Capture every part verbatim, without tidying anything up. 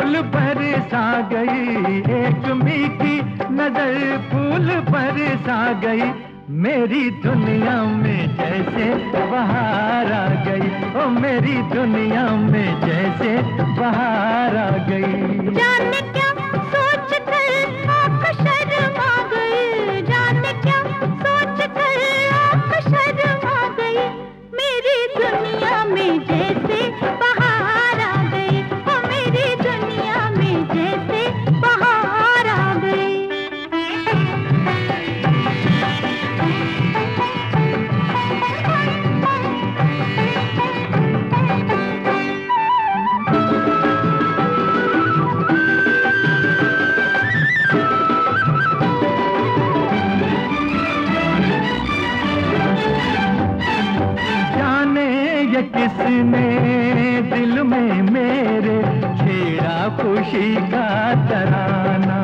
फूल बरसा गई, एक मीठी नजर फूल बरसा गई, मेरी दुनिया में जैसे बहार आ गई, ओ मेरी दुनिया में जैसे बहार आ गई। जाने क्या सोच कर आँख शर्मा गई, जाने क्या सोच कर आँख शर्मा गई, मेरी दुनिया में जैसे बहार आ गई, ओ मेरी दुनिया में जैसे बहार आ गई। ये किसने दिल में मेरे छेड़ा खुशी का तराना,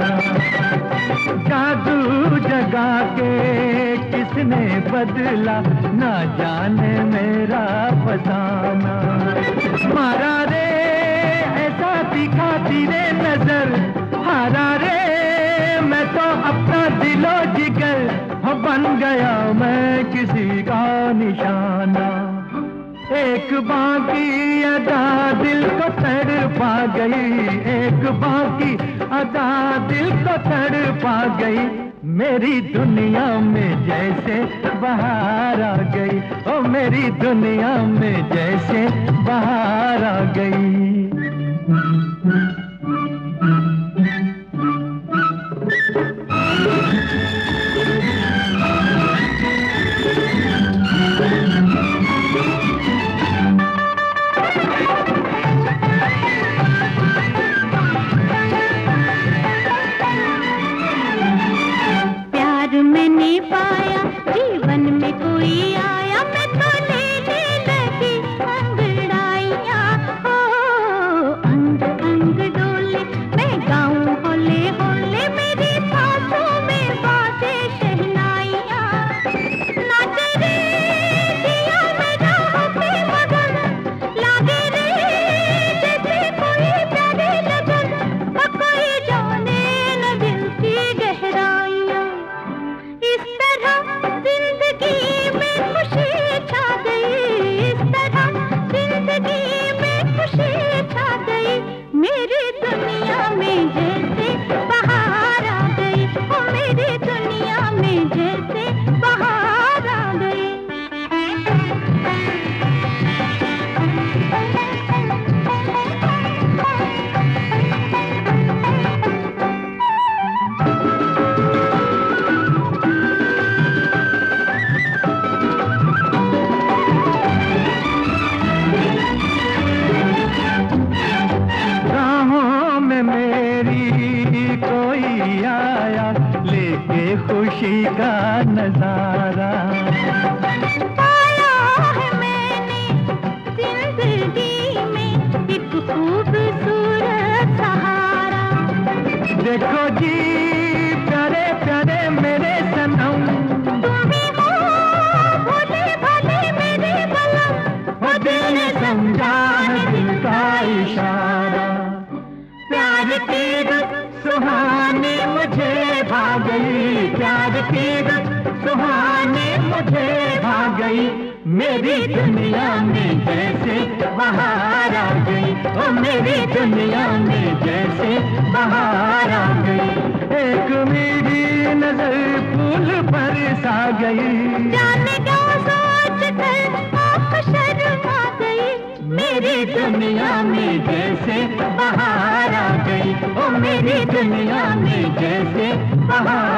जादू जगा के किसने बदला ना जाने मेरा फसाना। मारा रे ऐसा दिखा तेरे नजर, हारा रे मैं तो अपना दिलो जिगर, बन गया मैं किसी का निशाना। एक बाकी अदा दिल को तड़पा गई, एक बाकी अदा दिल को तड़पा गई, मेरी दुनिया में जैसे बहार आ गई, ओ मेरी दुनिया में जैसे बहार आ गई। मैंने पाया जीवन में कोई आया, मैं तो लेने लगी अंगड़ाइयाँ, हो अंग अंग डोले मैं गाऊं होले होले, मेरी सांसों में बाजे शहनाइयाँ। नाचे रे दिया मेरा होके मगन, लागे रे जैसे कोई प्यारे लगन, कोई जाने न दिल की गहराइयाँ। इस तरह जिंदगी में खुशी छा गई, इस तरह जिंदगी में खुशी छा गई, मेरी दुनिया में जैसे बहार आ गई, ओ मेरी दुनिया में जैसे बहार आ गई। मेरी कोई आया लेके खुशी का नजारा, पाया है मैंने जिंदगी में एक खूबसूरत सहारा। देखो जी प्यारे प्यारे मेरे सनम, तुम भी हो भोले भाले मेरे बलम, वो दिल ने समझा है दिल का इशारा। प्यार की रुत सुहानी मुझे भा गई, प्यार की रुत सुहानी मुझे भा गई, मेरी दुनिया में जैसे बहार आ गई, ओ मेरी दुनिया में जैसे बहार आ गई। एक मीठी नजर फूल बरसा गई, जाने क्या सोच कर आँख शर्मा गई, मेरी दुनिया में जैसे बहार आ गई, ओ मेरी दुनिया में जैसे बहार